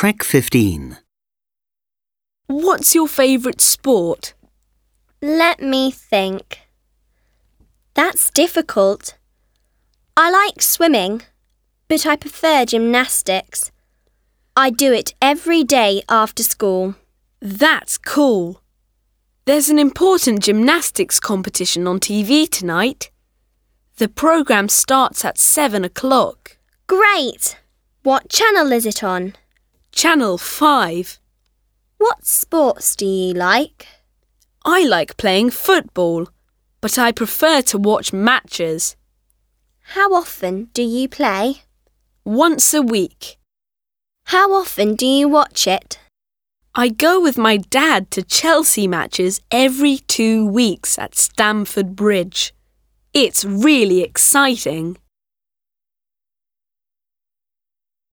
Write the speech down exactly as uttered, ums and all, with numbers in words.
Track fifteen. What's your favourite sport? Let me think. That's difficult. I like swimming, but I prefer gymnastics. I do it every day after school. That's cool. There's an important gymnastics competition on T V tonight. The programme starts at seven o'clock. Great! What channel is it on? Channel five. What sports do you like? I like playing football, but I prefer to watch matches. How often do you play? Once a week. How often do you watch it? I go with my dad to Chelsea matches every two weeks at Stamford Bridge. It's really exciting.